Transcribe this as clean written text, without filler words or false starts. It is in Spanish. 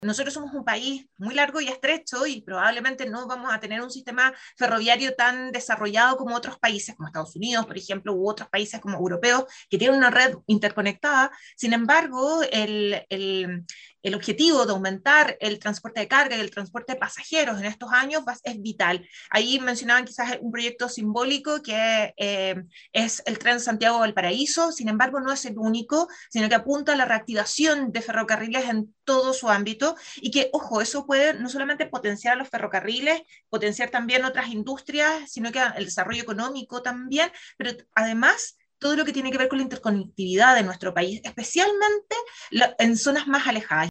Nosotros somos un país muy largo y estrecho y probablemente no vamos a tener un sistema ferroviario tan desarrollado como otros países, como Estados Unidos, por ejemplo, u otros países como europeos, que tienen una red interconectada. Sin embargo, el objetivo de aumentar el transporte de carga y el transporte de pasajeros en estos años es vital. Ahí mencionaban quizás un proyecto simbólico que es el tren Santiago-Valparaíso, sin embargo no es el único, sino que apunta a la reactivación de ferrocarriles en todo su ámbito y que, ojo, eso puede no solamente potenciar los ferrocarriles, potenciar también otras industrias, sino que el desarrollo económico también, pero además todo lo que tiene que ver con la interconectividad de nuestro país, especialmente en zonas más alejadas.